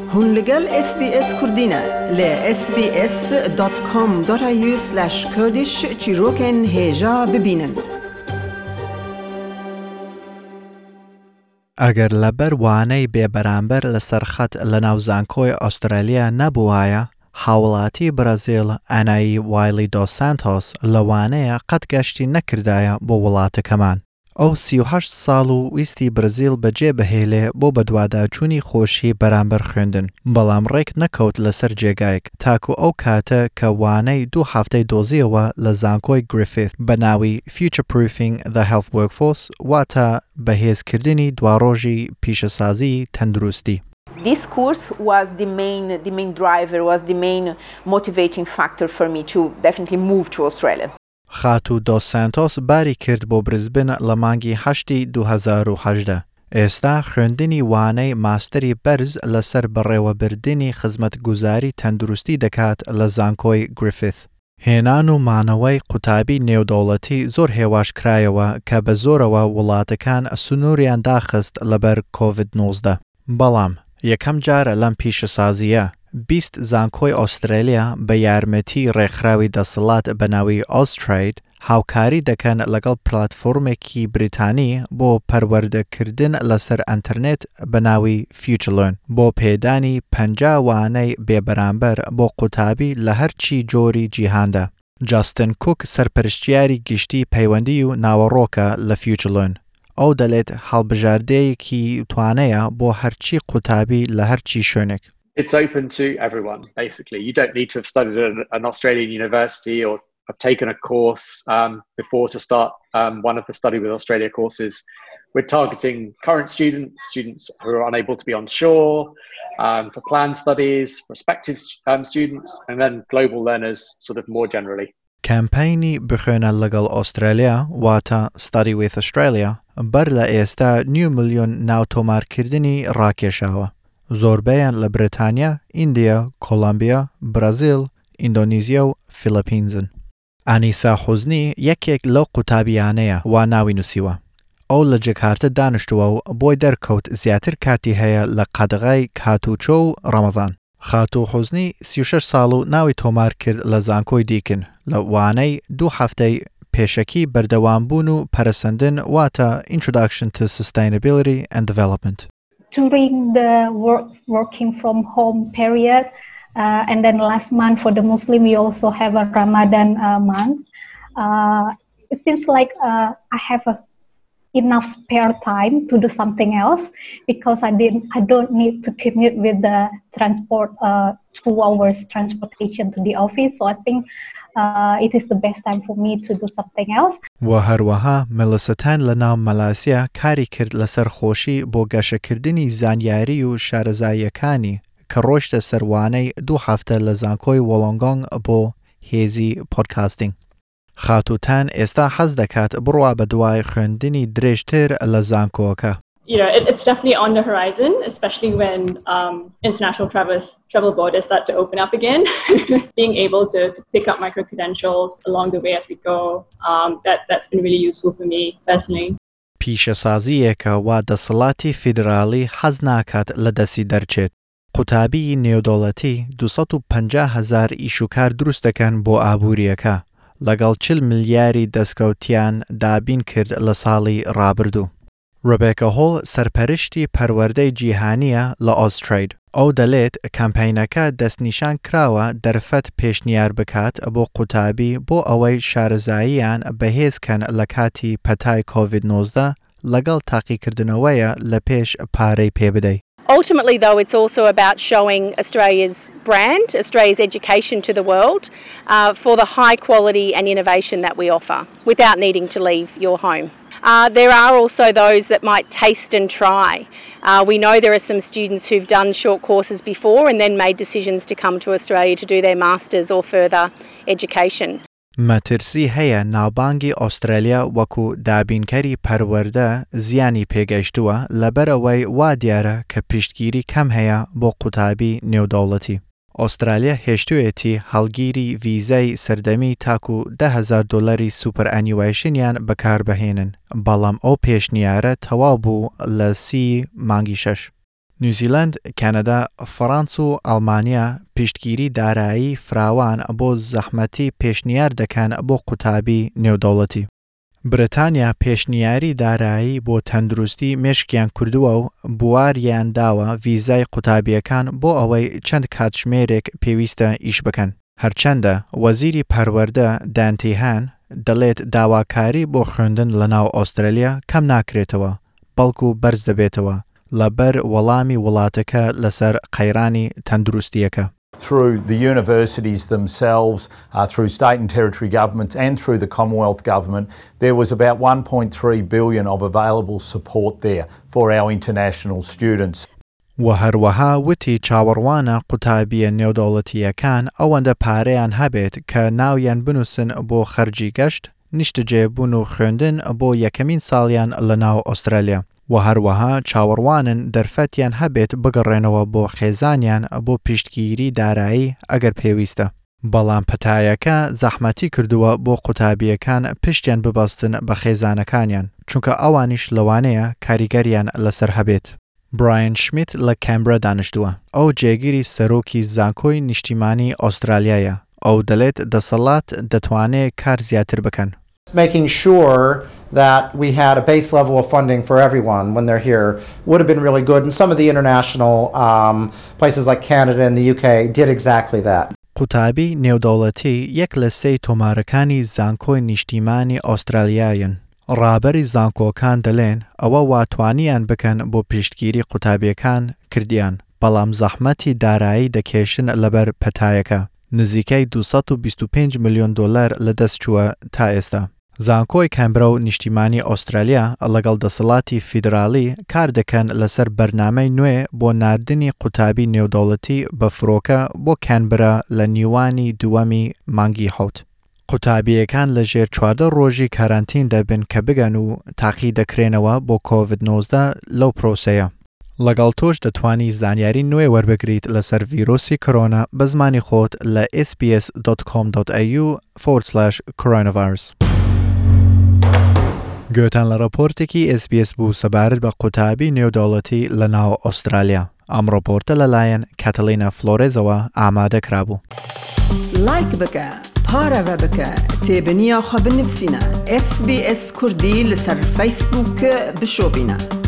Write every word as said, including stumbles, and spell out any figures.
هون لگل اس بی اس کردینه ل اس بی اس دات کام دات ای یو سلش کردیش چیروکن هجا ببینن. اگر لبر وانەی بێبەرامبەر لەسەر خەت لە ناو زانکۆی ئوسترالیا نەبووایە، هاوڵاتی برازیل ئەنایی وایلی دۆ سانتۆس لەوانەیە قەت گەشتی نەکردایە بۆ وڵاتەکەمان. ئەو سی و هەشت ساڵ و ویستی برازیل بەجێ بهێلێ بۆ بەدواداچوونی خۆشی بەرامبەر خوێندن، بەڵام ڕێک نەکەوت لەسەر جێگایەک تاکو ئەو کاتە کە وانەی دوو هەفتەی دۆزیەوە لە زانکۆی گریفیث بە ناوی Future Proofing the Health Workforce واتە بەهێزکردنی دواڕۆژی پیشەسازی تەندروستی. This course was the main, the main driver, was the main motivating factor for me to definitely move to Australia. خاتو دۆ سانتۆس باری کرد بۆ برزبن لە مانگی هەشتی دوو هەزار و هەژدە. ئێستا خوێندنی وانەی ماستەری بەرز لەسەر بەڕێوەبردنی خزمەتگوزاری تەندروستی دەکات لە زانکۆی گریفیث. هێنان و مانەوەی قوتابی نێودەوڵەتی زۆر هێواش کرایەوە کە بە زۆرەوە وڵاتەکان سنووریان داخست لەبەر کۆڤید نۆزدە. بەڵام یەکەم جارە لەم پیشەسازیە بیست زانکۆی ئوسترالیا بە یارمەتی ڕێکخراوی دەسەڵات بەناوی ئۆسترید هاوکاری دەکەن لەگەڵ پلاتفۆرمێکی بریتانی بۆ پەروەردەکردن لەسەر ئەنتەرنێت بەناوی FutureLearn بۆ پێدانی پەنجا وانەی بێبەرامبەر بۆ قوتابی لە هەرچی جۆری جیهاندا. جاستن کوک سەرپەرشتیاری گشتی پەیوەندی و ناوەڕۆکە لە FutureLearn. ئەو دەڵێت هەڵبژاردەیەکی توانەیە بۆ هەرچی قوتابی لە هەرچی شوێنێک. It's open to everyone, basically. You don't need to have studied at an Australian university or have taken a course um, before to start um, one of the Study with Australia courses. We're targeting current students, students who are unable to be on shore, um, for planned studies, prospective um, students, and then global learners sort of more generally. کەمپەینی بخوێنە لەگەڵ ئوسترالیا واتە Study with Australia بەر لە ئێستا نیو ملیۆن ناوتۆمارکردنی ڕاکێشاوە. زۆربەیان لە بریتانیا، ئیندیا، کۆلۆمبیا، برازیل، ئیندۆنیزیا و فیلیپینزن. ئانیسا حوزنی یەکێک لەو قوتابیانەیە وا ناوی نووسیوە. ئەو لە جەکارتە دانیشتووە و بۆی دەرکەوت زیاتر کاتی هەیە لە قەدەغای کاتوچۆ و ڕەمەزان. خاتو حوزنی سی و شەش ساڵ و ناوی تۆمار کرد لە زانکۆی دیکن لە وانەی دوو هەفتەی پێشەکی بەردەوامبوون و پەرەسەندن واتە Introduction to Sustainability and Development. During the work, working from home period, uh, and then last month for the Muslim, we also have a Ramadan uh, month. Uh, it seems like uh, I have a, enough spare time to do something else because I didn't. I don't need to commute with the transport, uh, two hours transportation to the office. So I think uh, it is the best time for me to do something else. و هەروەها مەلەسەتان لە ناو مەلاسیا کاری کرد لەسەر خۆشی بۆ گەشەکردنی زانیاری و شارەزاییەکانی کە ڕۆیشتە سەروانەی دوو هەفتە لە زانکۆی وۆلۆنگۆنگ بۆ هێزی پۆدکاستینگ. خاتوتان ئێستا حەز دەکات بڕوا بە دوای خوێندنی درێژتر لە زانکۆکە. You know, it, it's definitely on the horizon, especially when um, international travel, travel borders start to open up again. Being able to, to pick up micro-credentials along the way as we go, um, that, that's been really useful for me personally. پیشەسازیەکە وا دەسەڵاتی فیدرالی حەز ناکات لە دەستی دەرچێت. قوتابی نێودەوڵەتی دووسەد و پەنجا هەزار ئیشوکار دروست دەکەن بۆ ئابووریەکە لەگەڵ چل ملیاری دەستکەوتیان دابین کرد لە ساڵی ڕابردوو. ڕبێکە هۆڵ سەرپەرشتی پەروەردەی جیهانیە لە ئۆسترید. ئەو دەڵێت کەمپەینەکە دەستنیشان کراوە دەرفەت پێشنیار بکات بۆ قوتابی بۆ ئەوەی شارەزاییان بەهێزکەن لە کاتی پەتای کۆڤید نۆزدە لەگەڵ تاقیکردنەوەیە لە پێش پارەی پێبدەی. Ultimately, though, it's also about showing Australia's brand, Australia's education to the world uh, for the high quality and innovation that we offer without needing to leave your home. Uh, there are also those that might taste and try. Uh, we know there are some students who've done short courses before and then made decisions to come to Australia to do their masters or further education. مەترسی هەیە ناوبانگی ئوسترالیا وەکو دابینکەری پەروەردە زیانی پێگەیشتووە لەبەرەوەی وا دیارە کە پشتگیری کەم هەیە بۆ قوتابی نێودەوڵەتی. ئوسترالیا هێشتوێتی هەڵگیری ڤیزای سەردەمی تاکو ده هەزار دۆلاری سوپەر ئەنیوایشنیان بەکاربهێنن، بەڵام ئەو پێشنیارە تەواو بوو لە سی مانگی شەش. نیوزیلند، کانادا، فرانس و ئەڵمانیا پشتگیری دارایی فراوان بۆ زەحمەتی پێشنیار دەکەن بۆ قوتابی نێودەوڵەتی. بریتانیا پێشنیاری دارایی بۆ تەندروستی مێشکیان کردووە و بواریان داوە ڤیزای قوتابیەکان بۆ ئەوەی چەند کاتژمێرێک پێویستە ئیش بکەن. هەرچەندە وەزیری پەروەردە دانتیهان دەڵێت داواکاری بۆ خوێندن لەناو ئوسترالیا کەم ناکرێتەوە، بەڵکو بەرز دەبێتەوە لەبەر وەڵامی وڵاتەکە لەسەر قەیرانی تەندروستیەکە. Through the universities themselves, uh, through state and territory governments and through the Commonwealth Government, there was about one point three billion of available support there for our international students. و هەروەها وتی چاوەڕوانە قوتابیە نێودەوڵەتیەکان ئەوەندە پارەیان هەبێت کە ناویان بنووسن بۆ خەرجی گەشت، نیشتەجێبوون و خوێندن بۆ یەکەمین ساڵیان لەناو ئوسترالیا. و هەروەها چاوەڕوانن دەرفەتیان هەبێت بگەڕێنەوە بۆ خێزانیان بۆ پشتگیری دارایی ئەگەر پێویستە. بەڵام پەتایەکە زەحمەتی کردووە بۆ قوتابیەکان پشتیان ببەستن بە خێزانەکانیان، چونکە ئەوانیش لەوانەیە کاریگەریان لەسەر هەبێت. براین شمیت لە کەمبرا دانیشتووە. ئەو جێگیری سەرۆکی زانکۆی نیشتیمانی ئوسترالیایە. ئەو دەڵێت دەسەڵات دەتوانێت کار زیاتر بکەن. Making sure that we had a base level of funding for everyone when they're here would have been really good. And some of the international um, places like Canada and the U K did exactly that. قوتابی نێودەوڵەتی یەک لە سێی تۆمارەکانی زانکۆی نیشتیمانی ئوسترالیاین. ڕابەری زانکۆکان دەڵێن ئەوە واتوانیان بکەن بۆ پشتگیری قوتابیەکان کردیان، بەڵام زەحمەتی دارایی دەکێشن لەبەر پەتایەکە. نزیکەی دووسەد و بیست و پێنج ملیۆن دۆلار لەدەست چووە تا ئێستا. زانکۆی کەمبرا و نیشتیمانی ئوسترالیا لەگەڵ دەسەڵاتی فیدرالی کار دەکەن لەسەر بەرنامەی نوێ بۆ ناردنی قوتابی نێودەوڵەتی بە فرۆکە بۆ کەنبرا لە نیوانی دووەمی مانگی حوت. قوتابیەکان لە ژێر چواردە ڕۆژی کارانتین دەبن کە بگەن و تاقی دەکرێنەوە بۆ کۆڤید نۆزدە لەو پرۆسەیە. لەگەڵ تۆش دەتوانی زانیاری نوێ وەربگریت لەسەر ڤیرۆسی کۆرۆنا بە زمانی خۆت لە اس بی اس دۆت کۆم دۆت ئێ یو فۆرۆرد سلاش کۆرۆناڤایرس. گوێتان لە ڕپۆرتێکی اس بی اس بوو سەبارەت بە قوتابی نێودەوڵەتی لە ناو ئوسترالیا. ئەم ڕپۆرتە لەلایەن کاتەلینا فلۆرێزەوە ئامادە کرابوو. لایک بکە، پارەوە بکە، تێبنییاخوا بنفسینە. اس بی اس کوردی لەسەر فەیسبووک بشۆبینە.